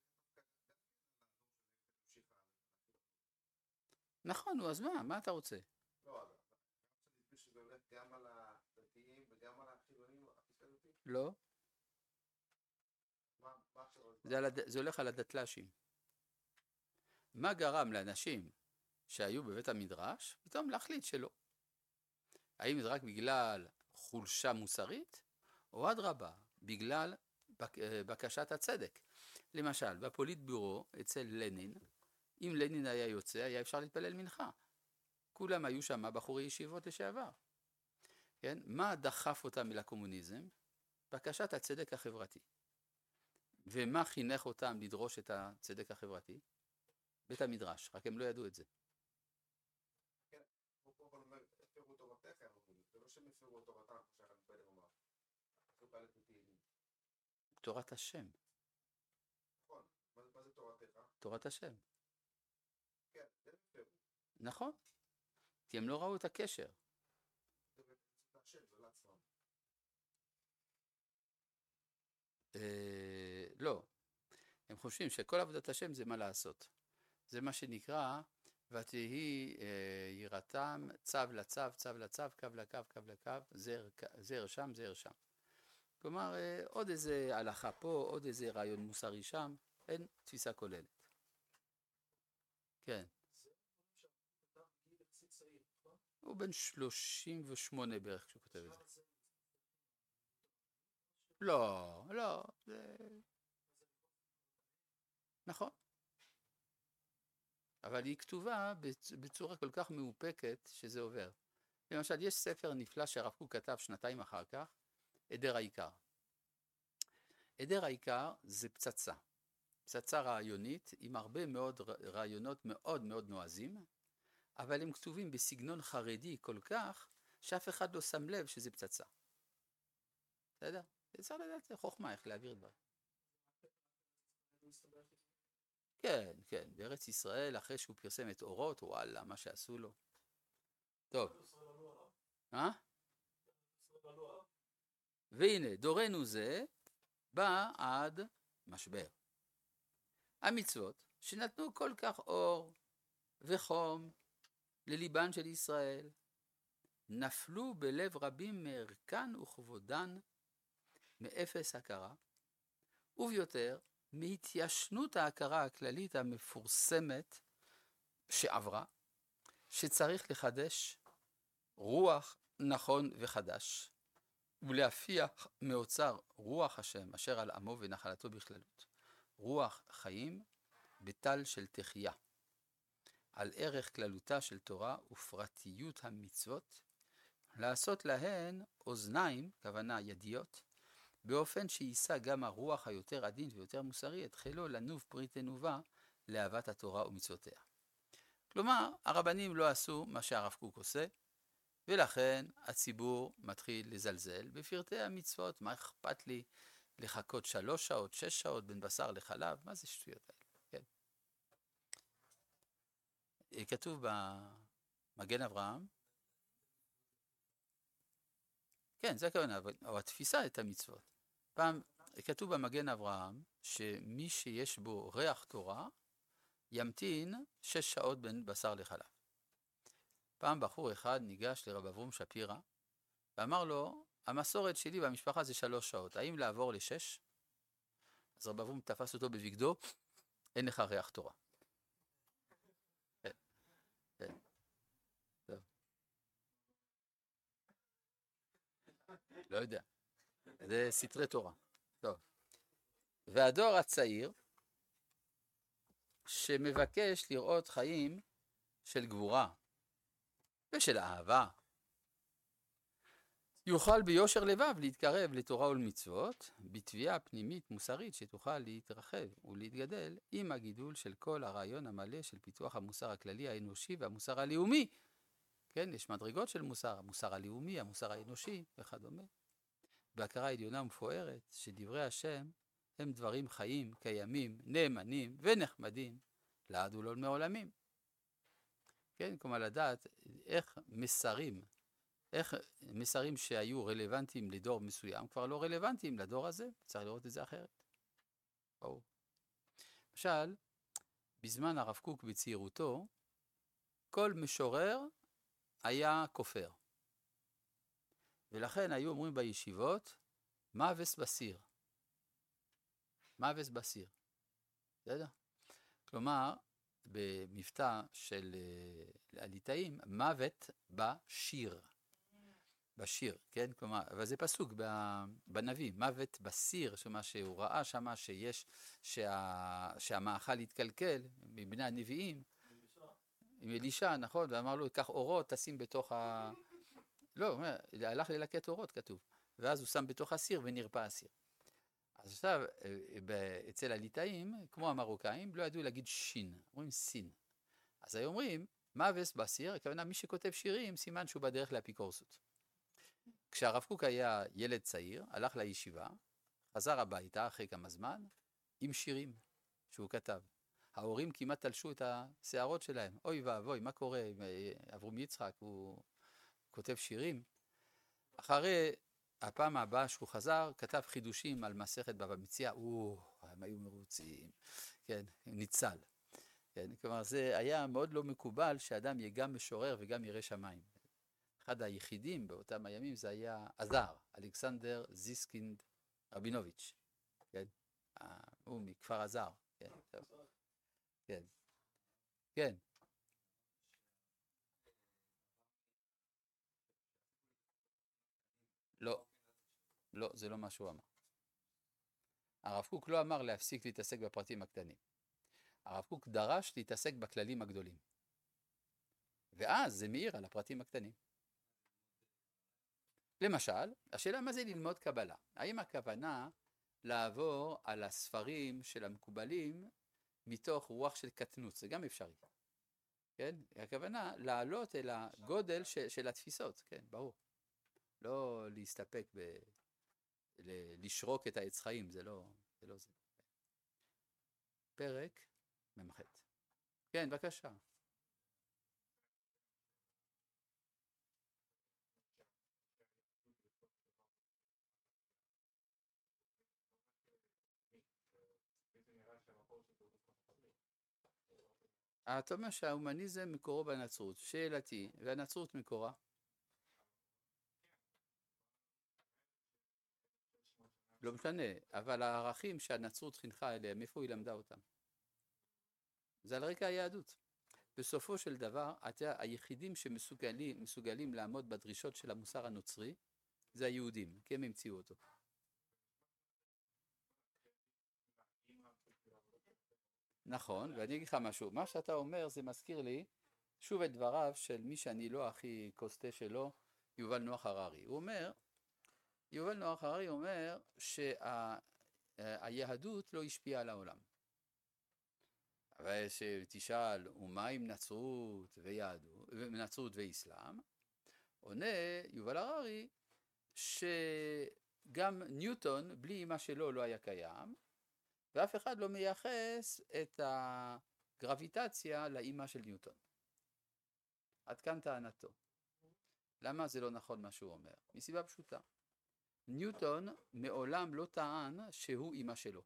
נכון, אז מה? מה אתה רוצה? לא, אני רוצה להסביר שזה הולך גם על הדתיים וגם על החילונים. לא. זה הולך על הדתל"שים. מה גרם לאנשים שהיו בבית המדרש פתאום להחליט שלא? האם זה רק בגלל חולשה מוסרית, או אדרבה, בגלל בקשת הצדק? למשל, בפוליטביורו אצל לנין, אם לנין היה יוצא, היה אפשר להתפלל מנחה. כולם היו שם בחורי ישיבות לשעבר. כן? מה דחף אותם אל הקומוניזם? בקשת הצדק החברתי. ומה חינך אותם לדרוש את הצדק החברתי? בית המדרש, רק הם לא ידעו את זה. כן, הוא פה אומר, הפרו תורתך, זה לא שהם הפרו תורתם, כמו שהרב פלר אמר. הפסוק א' בתהילים. תורת השם. נכון, מה זה תורתך? תורת השם. כן, זה הפרו. נכון, כי הם לא ראו את הקשר. זה השם, זה לעצמם. אה, לא, הם חושבים שכל עבודת השם זה מה לעשות. זה מה שנקרא, ותהי אה, יראתם, צו לצו, צו לצו, קו לקו, קו לקו, זר, זר שם, זר שם. כלומר, אה, עוד איזה הלכה פה, עוד איזה רעיון מוסרי שם, אין תפיסה כוללת. כן. הוא בן שלושים ושמונה בערך כשהוא כותב את זה. לא, לא, זה... נכון. אבל היא כתובה בצורה כל כך מאופקת שזה עובר. למשל, יש ספר נפלא שהרב קוק כתב שנתיים אחר כך, עדר העיקר. עדר העיקר זה פצצה. פצצה רעיונית עם הרבה מאוד רעיונות מאוד מאוד נועזים, אבל הם כתובים בסגנון חרדי כל כך, שאף אחד לא שם לב שזה פצצה. בסדר? צריך לדעת, זה חוכמה, איך להעביר דברים. כן, כן, בארץ ישראל, אחרי שהוא פרסם את אורות, וואלה, מה שעשו לו. טוב. אה? והנה, דורנו זה בא עד משבר. המצוות שנתנו כל כך אור וחום לליבן של ישראל, נפלו בלב רבים מערכן וכבודן, מאפס הכרה, וביותר מהתיישנות ההכרה הכללית המפורסמת שעברה, שצריך לחדש רוח נכון וחדש, ולהפיח מאוצר רוח השם אשר על עמו ונחלתו בכללות, רוח חיים בטל של תחייה, על ערך כללותה של תורה ופרטיות המצוות, לעשות להן אוזניים, כוונה ידיות, באופן שיישא גם הרוח היותר עדין ויותר מוסרי את חילו לנוב פרי תנובה לאהבת התורה ומצוותיה. כלומר, הרבנים לא עשו מה שהרב קוק עושה, ולכן הציבור מתחיל לזלזל בפרטי המצוות. מה אכפת לי לחכות שלוש שעות, שש שעות בין בשר לחלב? מה זה שטויות האלה? כן. כתוב במגן אברהם, כן, זה הכוונה, או התפיסה את המצוות. פעם כתוב במגן אברהם שמי שיש בו ריח תורה ימתין שש שעות בין בשר לחלב. פעם בחור אחד ניגש לרב אברום שפירא ואמר לו, המסורת שלי במשפחה זה שלוש שעות, האם לעבור לשש? אז רב אברום תפס אותו בבגדו, אין לך ריח תורה. כן, כן. טוב. לא יודע. זה סתרי תורה. טוב. והדור הצעיר שמבקש לראות חיים של גבורה ושל אהבה, יוכל ביושר לבב להתקרב לתורה ולמצוות, בתביעה פנימית מוסרית שתוכל להתרחב ולהתגדל עם הגידול של כל הרעיון המלא של פיתוח המוסר הכללי האנושי והמוסר הלאומי. כן, יש מדרגות של מוסר, המוסר הלאומי, המוסר האנושי וכדומה. בהכרה עליונה ומפוארת שדברי השם הם דברים חיים, קיימים, נאמנים ונחמדים לעד ולעולמי עולמים. כן, כלומר לדעת איך מסרים, איך מסרים שהיו רלוונטיים לדור מסוים כבר לא רלוונטיים לדור הזה, צריך לראות את זה אחרת. ברור. למשל, בזמן הרב קוק בצעירותו, כל משורר היה כופר. ולכן היו אומרים בישיבות, מאבס בסיר. מאבס בסיר. בסדר? כלומר, במבטא של הליטאים, מוות בשיר. בשיר, כן? כלומר, אבל זה פסוק בנביא, מוות בסיר, שמה שהוא ראה שמה שיש, שה, שהמאכל יתקלקל מבני הנביאים. עם אלישע, נכון? ואמר לו, קח אורות, תשים בתוך ה... לא, הוא אומר, הלך ללקט אורות, כתוב. ואז הוא שם בתוך הסיר ונרפא הסיר. אז עכשיו, אצל הליטאים, כמו המרוקאים, לא ידעו להגיד שין, אומרים סין. אז היו אומרים, מאבס בסיר, הכוונה מי שכותב שירים, סימן שהוא בדרך לאפיקורסות. כשהרב קוק היה ילד צעיר, הלך לישיבה, חזר הביתה אחרי כמה זמן, עם שירים שהוא כתב. ההורים כמעט תלשו את השערות שלהם. אוי ואבוי, מה קורה? אברום יצחק, הוא כותב שירים. אחרי הפעם הבאה שהוא חזר, כתב חידושים על מסכת בבא מציעא, או, הם היו מרוצים, כן, ניצל. כן, כלומר זה היה מאוד לא מקובל שאדם יהיה גם משורר וגם ירא שמיים. אחד היחידים באותם הימים זה היה עזר, אלכסנדר זיסקינד רבינוביץ', כן, הוא מכפר עזר, כן, טוב. כן, כן. לא, לא, זה לא מה שהוא אמר. הרב קוק לא אמר להפסיק להתעסק בפרטים הקטנים. הרב קוק דרש להתעסק בכללים הגדולים. ואז זה מאיר על הפרטים הקטנים. למשל, השאלה מה זה ללמוד קבלה? האם הכוונה לעבור על הספרים של המקובלים מתוך רוח של קטנות? זה גם אפשרי. כן? הכוונה לעלות אל הגודל של, של התפיסות, כן, ברור. לא להסתפק ב... ל- לשרוק את העץ חיים, זה לא זה. לא זה. פרק ממחת. כן, בבקשה. אתה אומר שההומניזם מקורו בנצרות. שאלתי, והנצרות מקורה? לא משנה, אבל הערכים שהנצרות חינכה אליהם, איפה היא למדה אותם? זה על רקע היהדות. בסופו של דבר, אתה, היחידים שמסוגלים מסוגלים לעמוד בדרישות של המוסר הנוצרי, זה היהודים, כי הם המציאו אותו. נכון, ואני אגיד לך משהו, מה שאתה אומר זה מזכיר לי שוב את דבריו של מי שאני לא הכי קוסטה שלו, יובל נוח הררי. הוא אומר, יובל נוח הררי אומר שהיהדות לא השפיעה על העולם. אבל שתשאל, ומה עם נצרות ויהדות, נצרות ואסלאם? עונה יובל הררי שגם ניוטון בלי אמא שלו לא היה קיים, ואף אחד לא מייחס את הגרביטציה לאמא של ניוטון. עד כאן טענתו. למה זה לא נכון מה שהוא אומר? מסיבה פשוטה. ניוטון מעולם לא טען שהוא אמא שלו.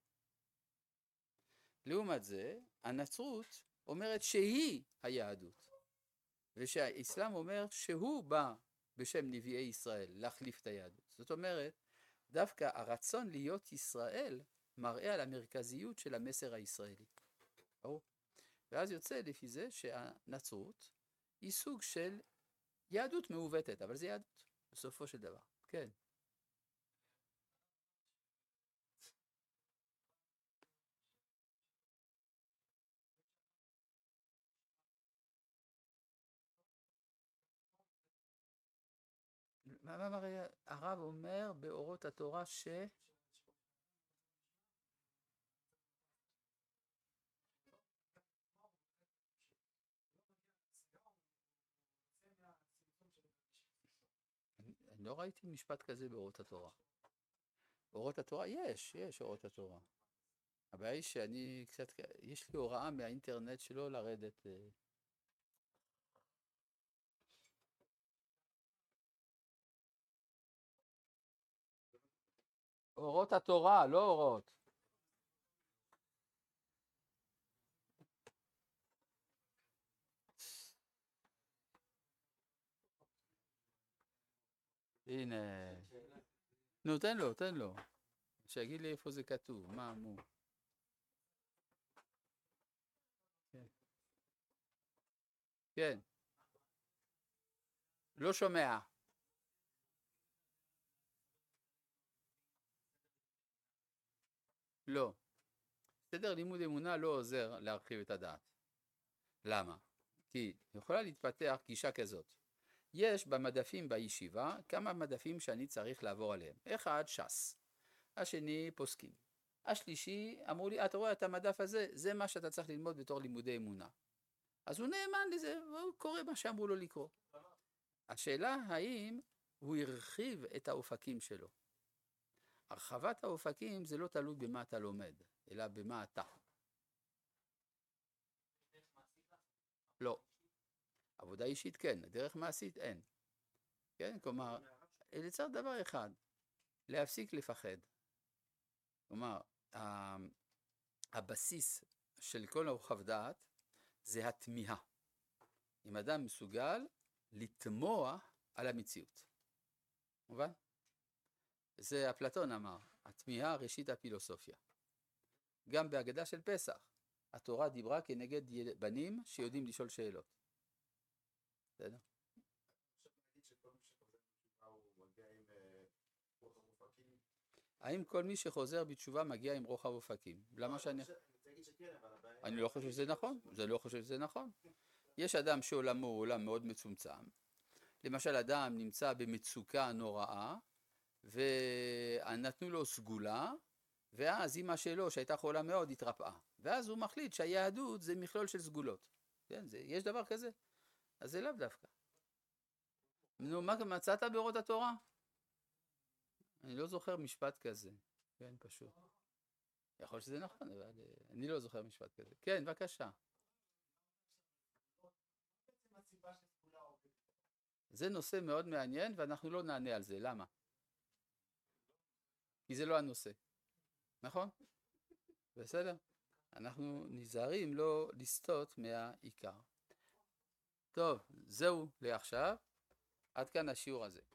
לעומת זה, הנצרות אומרת שהיא היהדות, ושהאסלאם אומר שהוא בא בשם נביאי ישראל להחליף את היהדות. זאת אומרת, דווקא הרצון להיות ישראל מראה על המרכזיות של המסר הישראלי. ברור. ואז יוצא לפי זה שהנצרות היא סוג של יהדות מעוותת, אבל זה יהדות בסופו של דבר. כן. מה מראה? הרב אומר באורות התורה ש... אני לא ראיתי משפט כזה באורות התורה. אורות התורה, יש, יש אורות התורה. הבעיה היא שאני קצת, יש לי הוראה מהאינטרנט שלא לרדת. אורות התורה, לא אורות. הנה. נו, תן לו, תן לו. שיגיד לי איפה זה כתוב, מה אמור. כן. כן. לא שומע. לא. סדר לימוד אמונה לא עוזר להרחיב את הדעת. למה? כי יכולה להתפתח גישה כזאת. יש במדפים בישיבה כמה מדפים שאני צריך לעבור עליהם. אחד, ש"ס. השני, פוסקים. השלישי, אמרו לי, אתה רואה את המדף הזה? זה מה שאתה צריך ללמוד בתור לימודי אמונה. אז הוא נאמן לזה, והוא קורא מה שאמרו לו לקרוא. השאלה האם הוא הרחיב את האופקים שלו. הרחבת האופקים זה לא תלוי במה אתה לומד, אלא במה אתה. לא. עבודה אישית כן, דרך מעשית אין. כן, כלומר, לצד דבר אחד, להפסיק לפחד. כלומר, הבסיס של כל הרוחב דעת, זה התמיהה. אם אדם מסוגל לתמוע על המציאות. מובן? זה אפלטון אמר, התמיהה ראשית הפילוסופיה. גם בהגדה של פסח, התורה דיברה כנגד יל- בנים שיודעים לשאול שאלות. בסדר? אפשר להגיד שכל מי שחוזר בתשובה הוא מגיע עם אה, רוחב אופקים. האם כל מי שחוזר בתשובה מגיע עם רוחב אופקים? למה שאני... אני רוצה להגיד שכן, אבל הבעיה... אני לא חושב שזה נכון, זה לא חושב שזה נכון. יש אדם שעולמו הוא עולם מאוד מצומצם. למשל, אדם נמצא במצוקה נוראה, ונתנו לו סגולה, ואז אמא שלו, שהייתה חולה מאוד, התרפאה. ואז הוא מחליט שהיהדות זה מכלול של סגולות. כן, זה, יש דבר כזה? אז זה לאו דווקא. נו, מה מצאת באורות התורה? אני לא זוכר משפט כזה. כן, פשוט. יכול שזה נכון, אבל אה, אני לא זוכר משפט כזה. כן, בבקשה. זה נושא מאוד מעניין, ואנחנו לא נענה על זה. למה? כי זה לא הנושא. נכון? בסדר? אנחנו נזהרים לא לסטות מהעיקר. טוב, זהו לעכשיו. עד כאן השיעור הזה.